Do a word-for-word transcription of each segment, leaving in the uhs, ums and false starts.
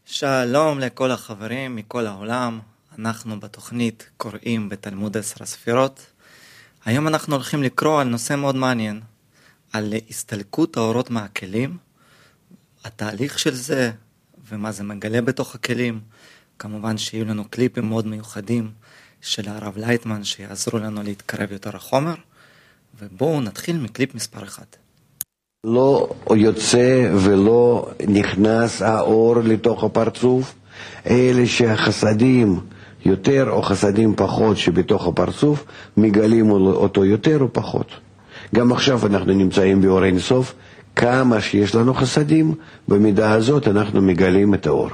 שלום לכל החברים מכל העולם, אנחנו בתוכנית קוראים בתלמוד עשר הספירות. היום אנחנו הולכים לקרוא על נושא מאוד מעניין, על הסתלקות האורות מהכלים, התהליך של זה ומה זה מגלה בתוך הכלים. כמובן שיהיו לנו קליפים מאוד מיוחדים של הרב לייטמן שיעזרו לנו להתקרב יותר לחומר, ובואו נתחיל מקליפ מספר אחד. לא יוצא ולא נכנס האור לתוך הפרצוף, אלה שהחסדים יותר או חסדים פחות שבתוך הפרצוף מגלים אותו יותר או פחות. גם עכשיו אנחנו נמצאים באור אין סוף, כמה שיש לנו חסדים, במידה הזאת אנחנו מגלים את האור.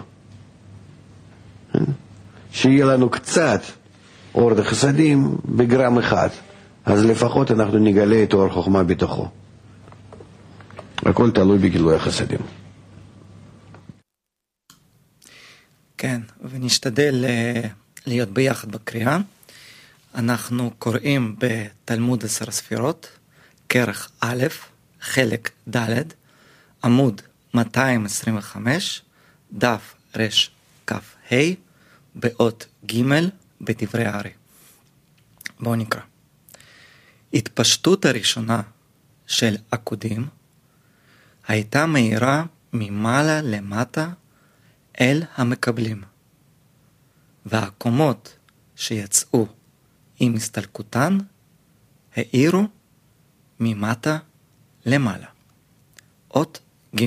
שיהיה לנו קצת אור וחסדים בגרם אחד, אז לפחות אנחנו נגלה את אור חוכמה בתוכו. הכל תלוי בגילוי החסדים. כן, ונשתדל להיות ביחד בקריאה. אנחנו קוראים בתלמוד עשר הספירות, כרך א', חלק ד', עמוד מאתיים עשרים וחמש, דף רש כף ה', באות ג' בדברי הארי. בואו נקרא. התפשטות הראשונה של עקודים הייתה מהירה ממעלה למטה אל המקבלים, והקומות שיצאו עם הסתלקותן האירו ממטה למעלה. אות ג'.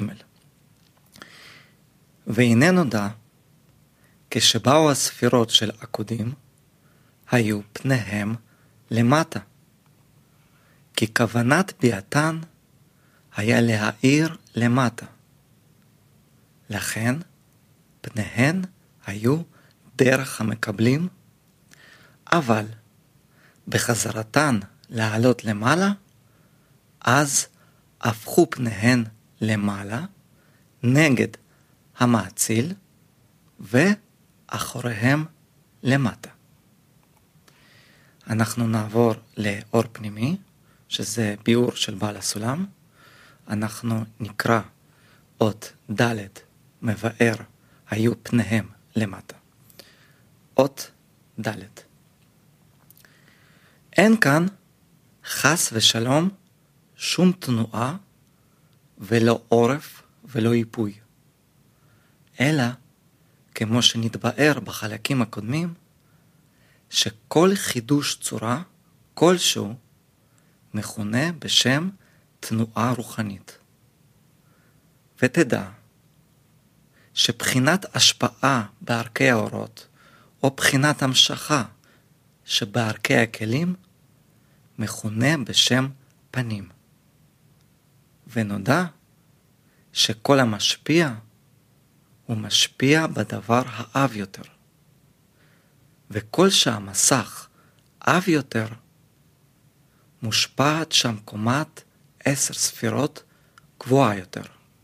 והנה נודע, כשבאו הספירות של עקודים, היו פניהם למטה, כי כוונת ביאתן היה להאיר למטה. לכן פניהן היו דרך המקבלים, אבל בחזרתן לעלות למעלה, אז הפכו פניהן למעלה נגד המאציל ואחוריהם למטה. אנחנו נעבור לאור פנימי, שזה ביאור של בעל הסולם. אנחנו נקרא אות ד' מבאר היו פניהם למטה. אות ד'. אין כאן חס ושלום שום תנועה ולא עורף ולא איפוי, אלא כמו שנתבאר בחלקים הקודמים, שכל חידוש צורה כלשהו מכונה בשם תנועה רוחנית. ותדע שבחינת השפעה בערכי האורות או בחינת המשכה שבערכי הכלים מכונה בשם פנים. ונודע שכל המשפיע הוא משפיע בדבר האב יותר, וכל שהמסך אב יותר מושפעת שם קומת עשר ספירות גבוהה יותר.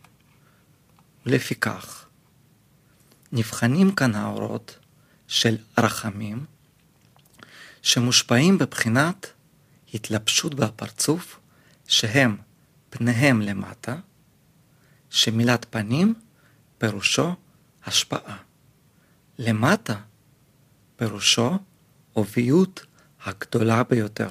ולפיכך נבחנים כאן האורות של רחמים שמושפעים בבחינת התלבשות בפרצוף, שהם פניהם למטה, שמילת פנים פירושו השפעה. למטה פירושו אוביות הגדולה ביותר.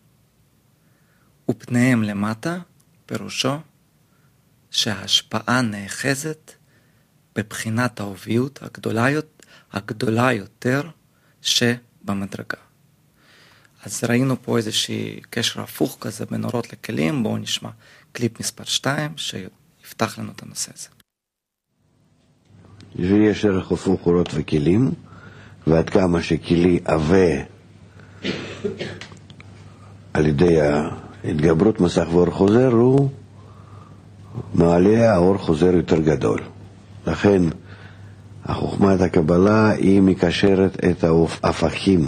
ופניהם למטה פירושו שההשפעה נאחזת בבחינת האוביות הגדולה, הגדולה יותר שבמדרגה. אז ראינו פה איזושהי קשר הפוך כזה בין אורות לכלים. בואו נשמע קליפ מספר שתיים שיפתח לנו את הנושא הזה. יש ערך הפוך אורות וכלים, ועד כמה שכלי עווה על ידי ההתגברות מסך ואור חוזר, הוא מעלה האור חוזר יותר גדול. לכן החוכמת הקבלה היא מקשרת את ההפכים.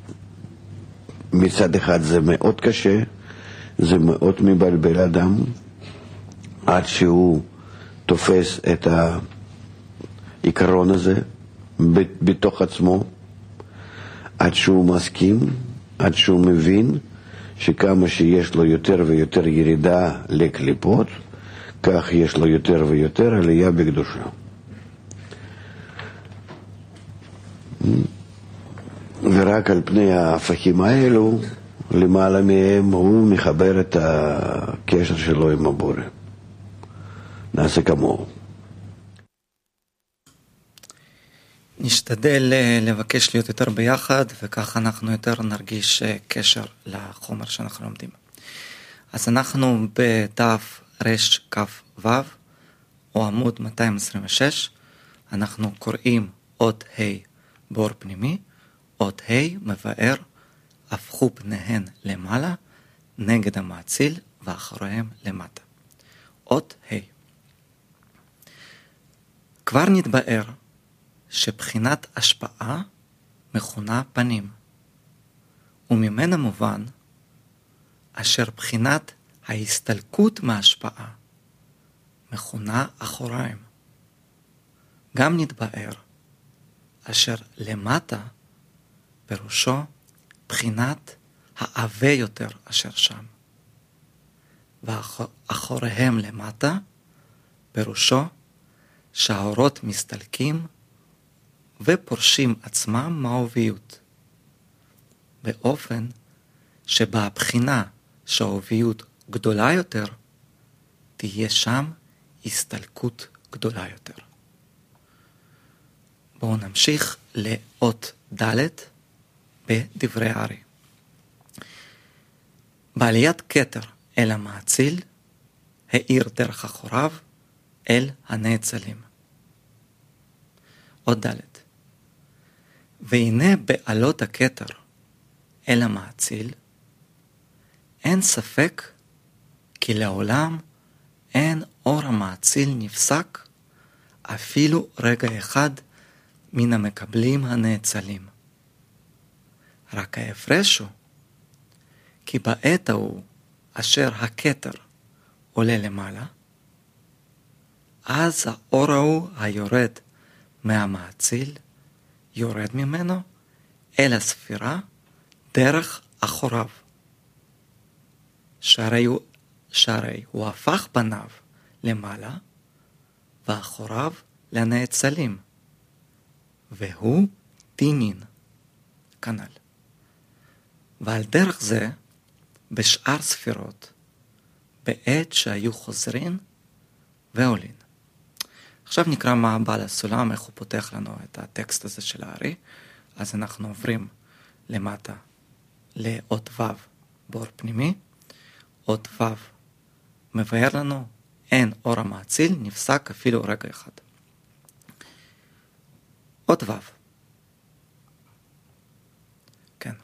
מצד אחד זה מאוד קשה, זה מאוד מבלבל אדם, עד שהוא תופס את העיקרון הזה בתוך עצמו, עד שהוא מסכים, עד שהוא מבין שכמה שיש לו יותר ויותר ירידה לקליפות, כך יש לו יותר ויותר עלייה בקדושה. ורק על פני ההפכים האלו, למעלה מהם, הוא מחבר את הקשר שלו עם הבורא. נעשה כמוהו. נשתדל לבקש להיות יותר ביחד, וכך אנחנו יותר נרגיש קשר לחומר שאנחנו לומדים. אז אנחנו בדף רש כף וו, או עמוד מאתיים עשרים ושש, אנחנו קוראים אות ה' באור פנימי, אות ה' מבאר, הפכו פניהן למעלה, נגד המאציל, ואחריהם למטה. אות ה'. כבר נתבאר שבחינת השפעה מכונה פנים, וממנה מובן אשר בחינת ההסתלקות מההשפעה מכונה אחוריים. גם נתבאר אשר למטה פירושו בחינת העבה יותר אשר שם, ואחוריהם למטה פירושו שהאורות מסתלקים ופורשים עצמם מהעוביות, באופן שבבחינה שהעוביות גדולה יותר, תהיה שם הסתלקות גדולה יותר. בואו נמשיך לאות ד' בדברי הארי. בעליית כתר אל המאציל, האיר דרך אחוריו אל הנאצלים. אות ד'. והנה בעלות הכתר אל המאציל, אין ספק כי לעולם אין אור המאציל נפסק אפילו רגע אחד מן המקבלים הנאצלים. רק ההפרש הוא כי בעת ההוא אשר הכתר עולה למעלה, אז האור ההוא היורד מהמאציל יורד ממנו אל הספירה דרך אחוריו. שהרי הוא, שהרי הוא הפך פניו למעלה ואחוריו לנאצלים, והוא תינין כנ"ל. ועל דרך זה בשאר ספירות בעת שהיו חוזרין ועולין. עכשיו נקרא מה בעל הסולם, איך הוא פותח לנו את הטקסט הזה של הארי. אז אנחנו עוברים למטה לאות ו' באור פנימי. אות ו' מבאר לנו אין אור המאציל נפסק אפילו רגע אחד. אות ו'. כן.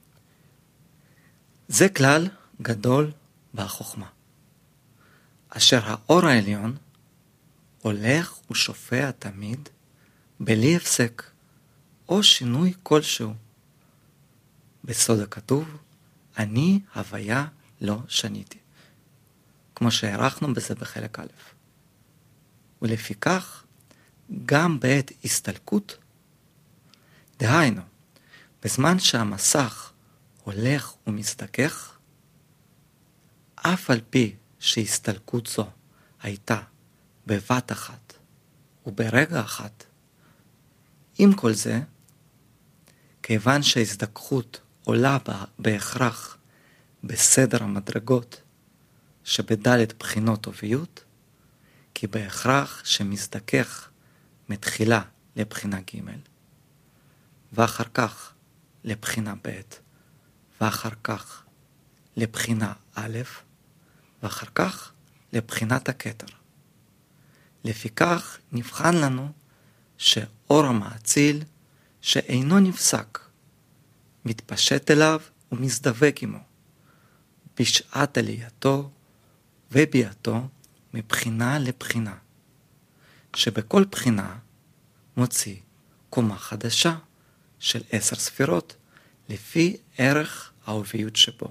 זה כלל גדול בחוכמה, אשר האור העליון הולך ושופע תמיד בלי הפסק או שינוי כלשהו. בסוד הכתוב, אני הוויה לא שניתי, כמו שהערכנו בזה בחלק א'. ולפיכך, גם בעת הסתלקות, דהיינו, בזמן שהמסך הולך ומזדכך, אף על פי שהסתלקות זו הייתה בבת אחת וברגע אחת, עם כל זה, כיוון שההזדככות עולה בהכרח בסדר המדרגות שבדלת בחינות עוביות, כי בהכרח שמזדכך מתחילה לבחינה ג' ואחר כך לבחינה ב' ואחר כך לבחינה א' ואחר כך לבחינת הכתר. לפיכך נבחן לנו שאור המאציל שאינו נפסק מתפשט אליו ומזדבק עמו בשעת עלייתו וביאתו מבחינה לבחינה, שבכל בחינה מוציא קומה חדשה של עשר ספירות לפי ערך העוביות שבו,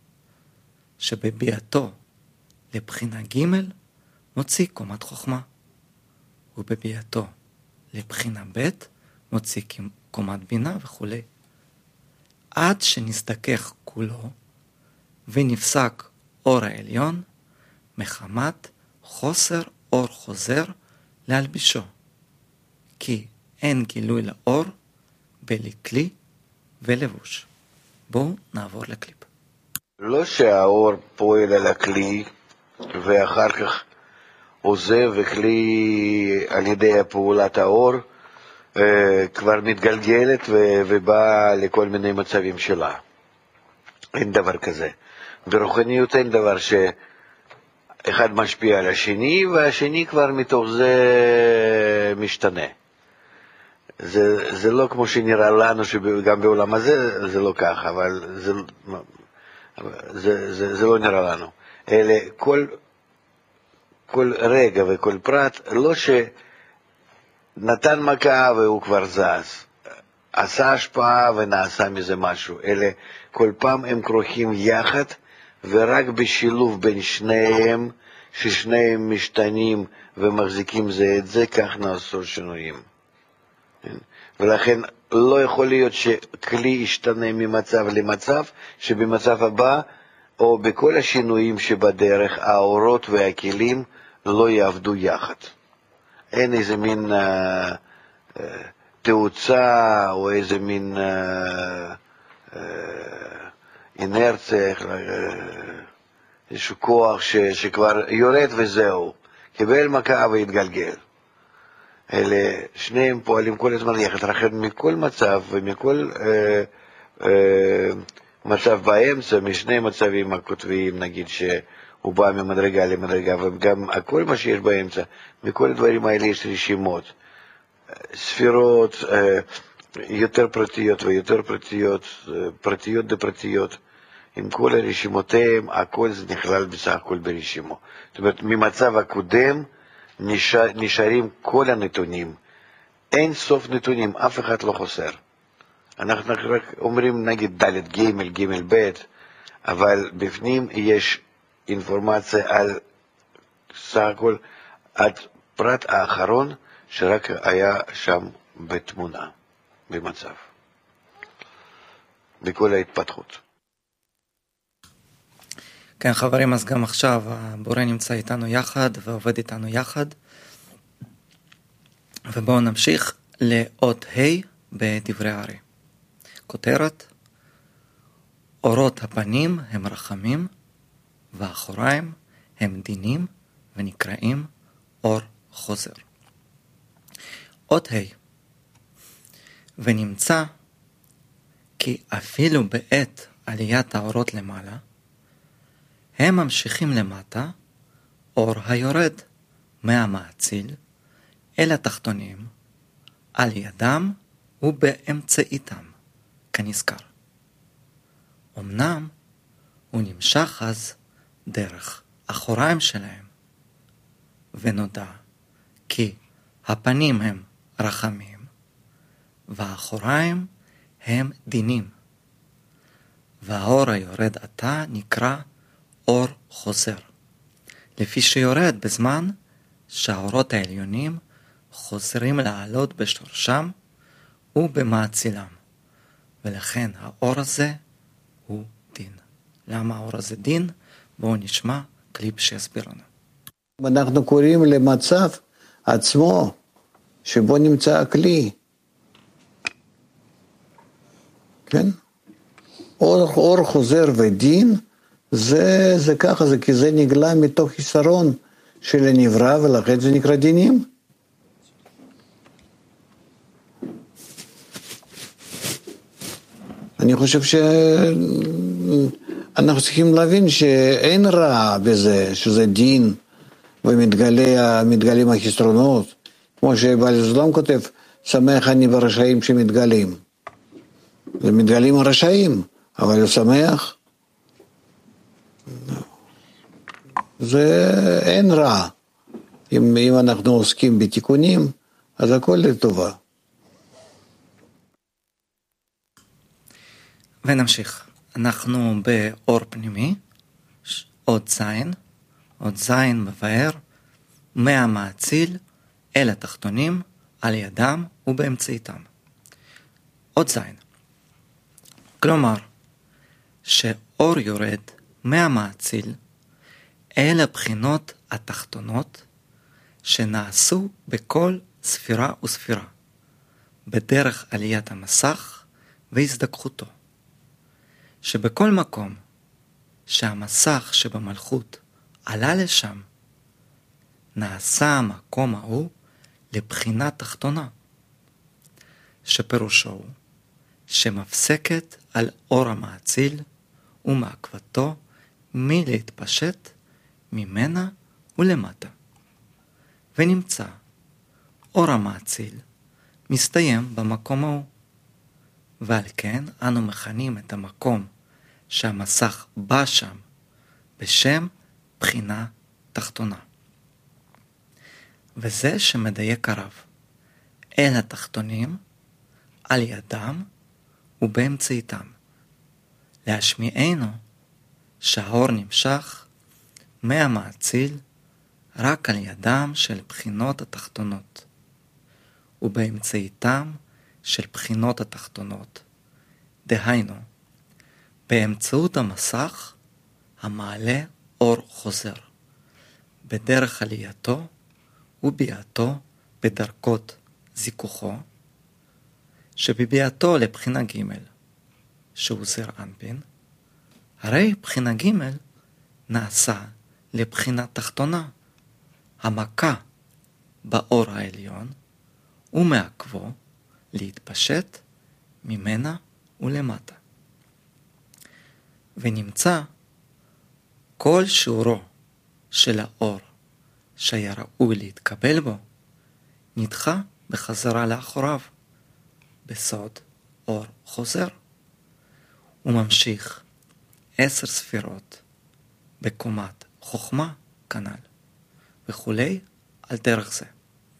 שבביאתו לבחינה ג' מוציא קומת חוכמה, ובביאתו לבחינה ב' מוציא קומת בינה וכו', עד שנזדכך כולו ונפסק אור העליון מחמת חוסר אור חוזר להלבישו, כי אין גילוי לאור בלי כלי ולבוש. בואו נעבור לקליפ. לא שהאור פועל על הכלי ואחר כך עוזב וכלי על ידי פעולת האור כבר מתגלגלת ובאה לכל מיני מצבים שלה. אין דבר כזה. ברוחניות אין דבר שאחד משפיע על השני והשני כבר מתוך זה משתנה. זה, זה לא כמו שנראה לנו שגם בעולם הזה זה לא ככה, אבל זה, זה, זה, זה לא נראה לנו. אלה כל, כל רגע וכל פרט, לא שנתן מכה והוא כבר זז, עשה השפעה ונעשה מזה משהו, אלא כל פעם הם כרוכים יחד, ורק בשילוב בין שניהם, ששניהם משתנים ומחזיקים זה את זה, כך נעשו שינויים. ולכן לא יכול להיות שכלי ישתנה ממצב למצב, שבמצב הבא, או בכל השינויים שבדרך, האורות והכלים לא יעבדו יחד. אין איזה מין אה, אה, תאוצה, או איזה מין אה, אה, אינרציה, אה, איזשהו כוח ש, שכבר יורד וזהו, קיבל מכה והתגלגל. אלה שניהם פועלים כל הזמן יחד, לכן מכל מצב ומכל אה, אה, מצב באמצע, משני מצבים הכותביים, נגיד שהוא בא ממדרגה למדרגה, וגם כל מה שיש באמצע, מכל הדברים האלה יש רשימות, ספירות אה, יותר פרטיות ויותר פרטיות, אה, פרטיות דפרטיות, עם כל הרשימותיהם, הכל זה נכלל בסך הכל ברשימו. זאת אומרת, ממצב הקודם, נשאר, נשארים כל הנתונים, אין סוף נתונים, אף אחד לא חוסר. אנחנו רק אומרים נגיד ד' ג' ג' ב', אבל בפנים יש אינפורמציה על סך הכל עד פרט האחרון שרק היה שם בתמונה, במצב, בכל ההתפתחות. כן חברים, אז גם עכשיו הבורא נמצא איתנו יחד ועובד איתנו יחד. ובואו נמשיך לאות ה' בדברי הארי. כותרת: אורות הפנים הם רחמים, והאחוריים הם דינים ונקראים אור חוזר. אות ה': ונמצא כי אפילו בעת עליית האורות למעלה, הם ממשיכים למטה, אור היורד מהמאציל אל התחתונים, על ידם ובאמצעיתם, כנזכר. אמנם הוא נמשך אז דרך אחוריים שלהם, ונודע כי הפנים הם רחמים, והאחוריים הם דינים, והאור היורד עתה נקרא אור חוזר, לפי שיורד בזמן שהאורות העליונים חוזרים לעלות בשורשם ובמאצילם, ולכן האור הזה הוא דין. למה האור הזה דין? בואו נשמע קליפ שיסביר לנו. אנחנו קוראים למצב עצמו שבו נמצא הכלי, כן? אור, אור חוזר ודין, זה, זה ככה, זה כי זה נגלה מתוך חיסרון של הנברא, ולכן זה נקרא דינים. אני חושב שאנחנו צריכים להבין שאין רע בזה, שזה דין, ומתגלים החסרונות, כמו שבעל הסולם כותב, שמח אני ברשעים שמתגלים. זה מתגלים הרשעים, אבל הוא שמח. זה אין רע. אם, אם אנחנו עוסקים בתיקונים, אז הכל לטובה. ונמשיך. אנחנו באור פנימי, עוד זין, עוד זין מבאר, מהמאציל אל התחתונים, על ידם ובאמצעיתם. עוד זין. כלומר, שאור יורד מהמאציל אל הבחינות התחתונות שנעשו בכל ספירה וספירה, בדרך עליית המסך והזדככותו. שבכל מקום שהמסך שבמלכות עלה לשם, נעשה המקום ההוא לבחינה תחתונה, שפירושו הוא שמפסקת על אור המאציל ומעכבתו מלהתפשט ממנה ולמטה. ונמצא אור המאציל מסתיים במקום ההוא, ועל כן אנו מכנים את המקום שהמסך בא שם בשם בחינה תחתונה. וזה שמדייק הרב, אל התחתונים על ידם ובאמצעיתם, להשמיענו שהאור נמשך מהמאציל רק על ידם של בחינות התחתונות, ובאמצעיתם של בחינות התחתונות, דהיינו, באמצעות המסך המעלה אור חוזר, בדרך עלייתו וביאתו בדרכות זיכוכו, שבביאתו לבחינה ג' שהוא זר אנפין, הרי בחינה ג' נעשה לבחינה תחתונה, המכה באור העליון ומעכבו להתפשט ממנה ולמטה. ונמצא כל שיעורו של האור שהיה ראוי להתקבל בו, נדחה בחזרה לאחוריו, בסוד אור חוזר. הוא ממשיך עשר ספירות בקומת חוכמה כנ"ל, וכולי על דרך זה.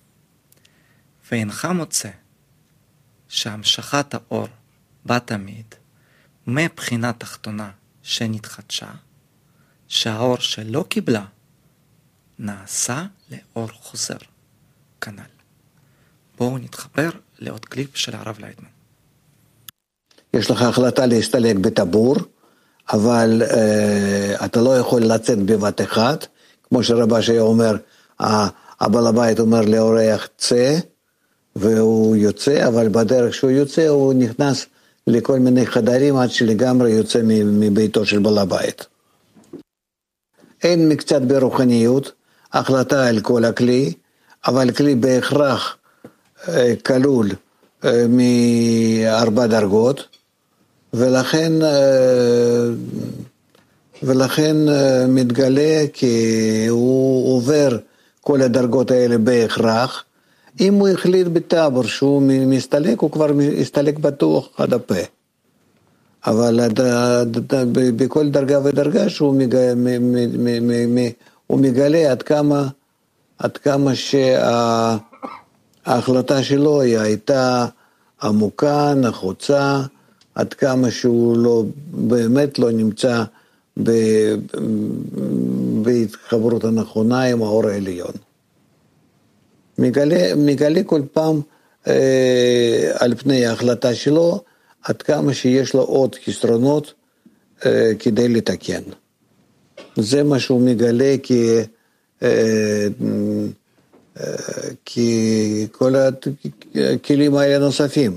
ואינך מוצא שהמשכת האור בא תמיד מבחינה תחתונה שנתחדשה, שהאור שלא קיבלה נעשה לאור חוזר כנ"ל. בואו נתחבר לעוד קליפ של הרב לייטמן. יש לך החלטה להסתלק בטבור, אבל אה, אתה לא יכול לצאת בבת אחת, כמו שרבש היה אומר, הבעל הבית אומר לאורח צא, והוא יוצא, אבל בדרך שהוא יוצא הוא נכנס לכל מיני חדרים עד שלגמרי יוצא מביתו של בעל הבית. אין מקצת ברוחניות, החלטה על כל הכלי, אבל כלי בהכרח אה, כלול אה, מארבע דרגות, ולכן, ולכן מתגלה כי הוא עובר כל הדרגות האלה בהכרח. אם הוא החליט בטבור שהוא מסתלק, הוא כבר מסתלק בטוח עד הפה. אבל בכל דרגה ודרגה שהוא מגלה, הוא מגלה עד כמה, עד כמה שההחלטה שלו היא הייתה עמוקה, נחוצה, עד כמה שהוא לא, באמת לא נמצא בהתחברות הנכונה עם האור העליון. מגלה, מגלה כל פעם אה, על פני ההחלטה שלו, עד כמה שיש לו עוד חסרונות אה, כדי לתקן. זה מה שהוא מגלה כי, אה, אה, כי כל הכלים האלה נוספים.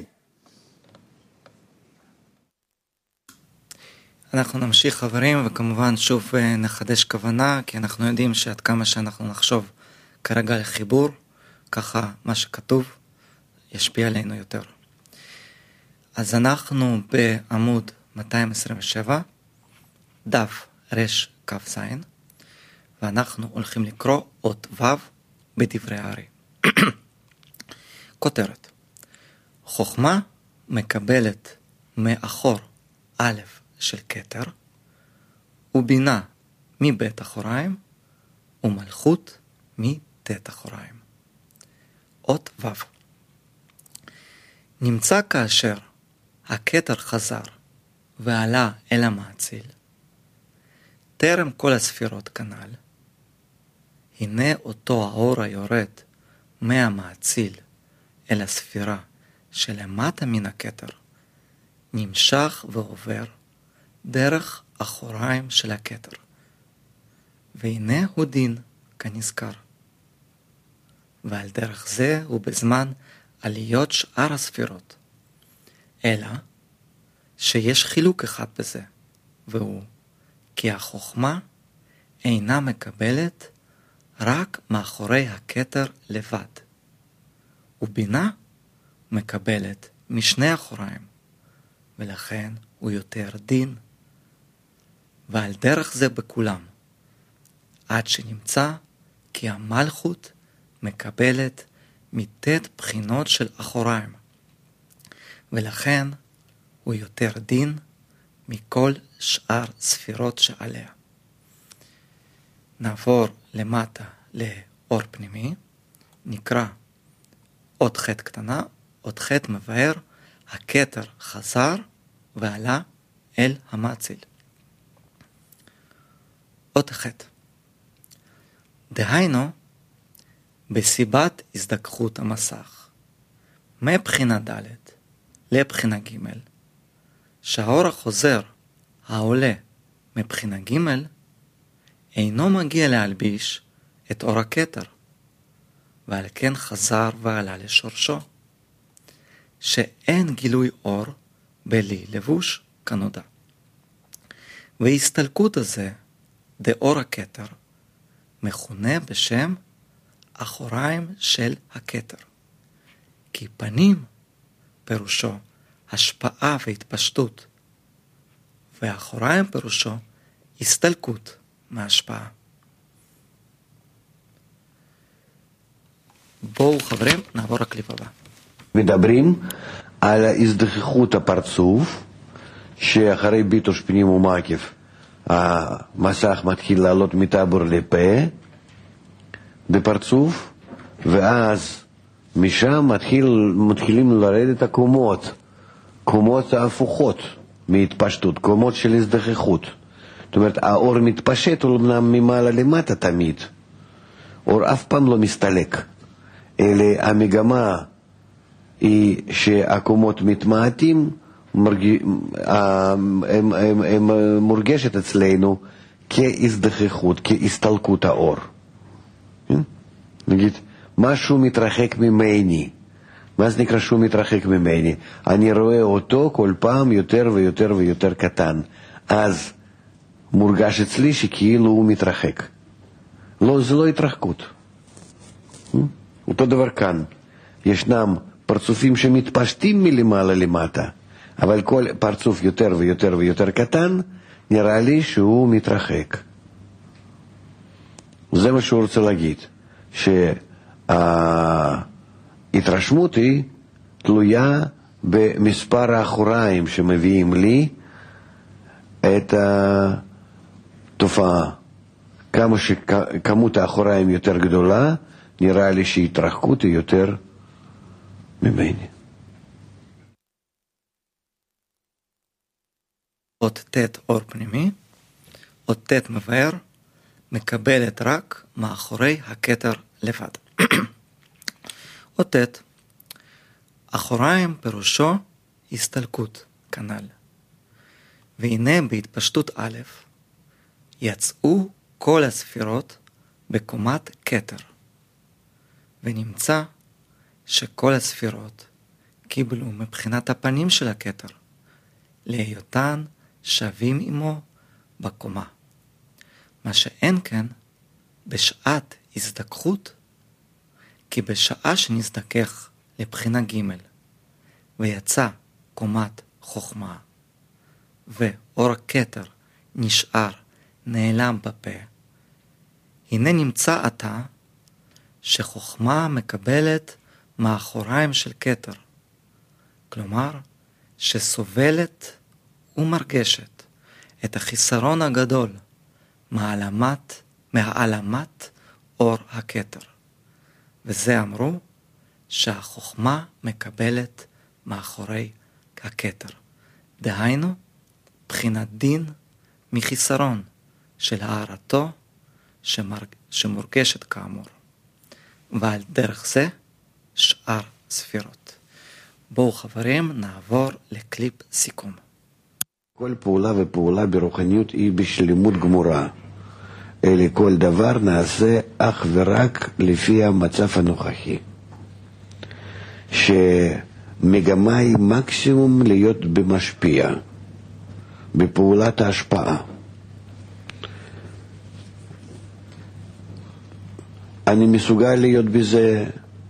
אנחנו נמשיך חברים, וכמובן שוב נחדש כוונה, כי אנחנו יודעים שעד כמה שאנחנו נחשוב כרגע לחיבור, ככה מה שכתוב ישפיע עלינו יותר. אז אנחנו בעמוד מאתיים עשרים ושבע, דף רש כ"ז, ואנחנו הולכים לקרוא אות ו' בדברי הארי. כותרת: חוכמה מקבלת מאחור א' של כתר, ובינה מבית אחוריים, ומלכות מתת אחוריים. אות ו'. נמצא כאשר הכתר חזר ועלה אל המאציל, טרם כל הספירות כנ"ל, הנה אותו האור היורד מהמאציל אל הספירה שלמטה מן הכתר, נמשך ועובר דרך אחוריים של הכתר, והנה הוא דין כנזכר, ועל דרך זה ובזמן עליות שאר הספירות, אלא שיש חילוק אחד בזה, והוא כי החוכמה אינה מקבלת רק מאחורי הכתר לבד, ובינה מקבלת משני אחוריים, ולכן הוא יותר דין, ועל דרך זה בכולם, עד שנמצא כי המלכות מקבלת מתת בחינות של אחוריים, ולכן הוא יותר דין מכל שאר ספירות שעליה. נעבור למטה לאור פנימי, נקרא עוד חטא קטנה, עוד חטא מבאר, הכתר חזר ועלה אל המציל. עוד חטא. דהיינו, בסיבת הזדככות המסך, מבחינה ד' לבחינה ג', שהאור החוזר העולה מבחינה ג' אינו מגיע להלביש את אור הכתר, ועל כן חזר ועלה לשורשו, שאין גילוי אור בלי לבוש כנודע. והסתלקות הזה, דאור הכתר, מכונה בשם אחוריים של הכתר. כי פנים פירושו השפעה והתפשטות, ואחוריים פירושו הסתלקות מההשפעה. בואו חברים, נעבור לקליפ הבא. מדברים על הזדככות הפרצוף, שאחרי ביטוש פנים ומקיף המסך מתחיל לעלות מטבור לפה בפרצוף, ואז משם מתחיל, מתחילים לרדת הקומות, קומות ההפוכות מהתפשטות, קומות של הזדככות. זאת אומרת, האור מתפשט אומנם ממעלה למטה תמיד, אור אף פעם לא מסתלק, אלא המגמה היא שהקומות מתמעטים, מרג... הם, הם, הם, הם מורגשת אצלנו כהזדככות, כהסתלקות האור. נגיד, משהו מתרחק ממני. מה זה נקרא שהוא מתרחק ממני? אני רואה אותו כל פעם יותר ויותר ויותר קטן. אז מורגש אצלי שכאילו הוא מתרחק. לא, זה לא התרחקות. אותו דבר כאן. ישנם פרצופים שמתפשטים מלמעלה למטה, אבל כל פרצוף יותר ויותר ויותר קטן, נראה לי שהוא מתרחק. זה מה שהוא רוצה להגיד. שההתרשמות היא תלויה במספר האחוריים שמביאים לי את התופעה. כמה שכמות האחוריים יותר גדולה, נראה לי שההתרחקות היא יותר ממני. עוד תת אור פנימי, עוד תת מבאר, מקבלת רק מאחורי הכתר לבד. עוד תת, אחוריים פירושו הסתלקות, כנ"ל. והנה בהתפשטות א', יצאו כל הספירות בקומת כתר, ונמצא שכל הספירות קיבלו מבחינת הפנים של הכתר, להיותן שווים עמו בקומה. מה שאין כן בשעת הזדככות, כי בשעה שנזדכך לבחינה ג' ויצא קומת חוכמה, ואור הכתר נשאר נעלם בפה, הנה נמצא עתה שחוכמה מקבלת מאחוריים של כתר, כלומר שסובלת ומרגשת את החיסרון הגדול מהעלמת, מהעלמת אור הכתר. וזה אמרו שהחוכמה מקבלת מאחורי הכתר. דהיינו, בחינת דין מחיסרון של הערתו שמרג... שמורגשת כאמור. ועל דרך זה שאר ספירות. בואו חברים נעבור לקליפ סיכום. כל פעולה ופעולה ברוחניות היא בשלמות גמורה. אלא כל דבר נעשה אך ורק לפי המצב הנוכחי. שמגמה היא מקסימום להיות במשפיע, בפעולת ההשפעה. אני מסוגל להיות בזה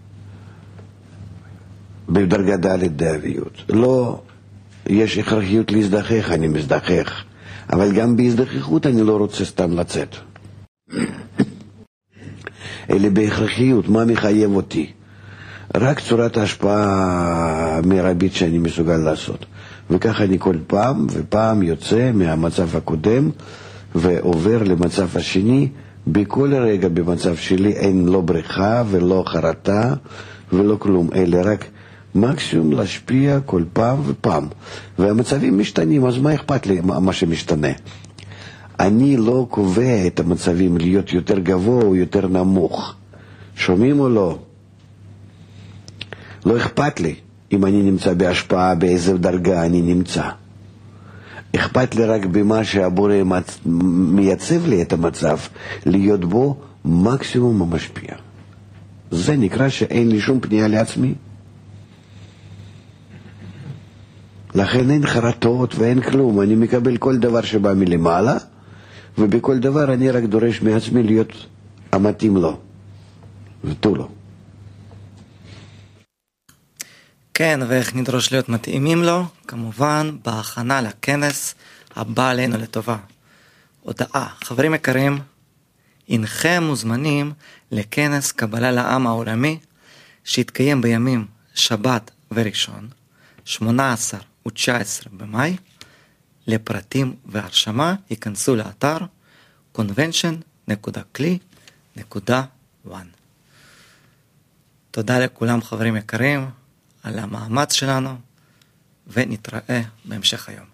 בדרגה ד' דאביות. לא, יש הכרחיות להזדחך, אני מזדחך, אבל גם בהזדחכות אני לא רוצה סתם לצאת. אלא בהכרחיות, מה מחייב אותי? רק צורת ההשפעה מרבית שאני מסוגל לעשות. וככה אני כל פעם ופעם יוצא מהמצב הקודם ועובר למצב השני. בכל רגע במצב שלי אין לא בריחה ולא חרטה ולא כלום, אלא רק מקסימום להשפיע כל פעם ופעם. והמצבים משתנים, אז מה אכפת לי מה שמשתנה? אני לא קובע את המצבים להיות יותר גבוה או יותר נמוך. שומעים או לא? לא אכפת לי אם אני נמצא בהשפעה, באיזה דרגה אני נמצא. אכפת לי רק במה שהבורא מייצב לי את המצב, להיות בו מקסימום המשפיע. זה נקרא שאין לי שום פנייה לעצמי. לכן אין חרטות ואין כלום. אני מקבל כל דבר שבא מלמעלה, ובכל דבר אני רק דורש מעצמי להיות המתאים לו ותו לו. כן, ואיך נדרוש להיות מתאימים לו? כמובן, בהכנה לכנס הבא עלינו לטובה. הודעה, חברים יקרים, אינכם מוזמנים לכנס קבלה לעם העולמי, שהתקיים בימים שבת וראשון, שמונה עשר ותשע עשרה במאי. לפרטים והרשמה ייכנסו לאתר קונבנשן נקודה קלי נקודה וואן. תודה לכולם חברים יקרים על המאמץ שלנו, ונתראה בהמשך היום.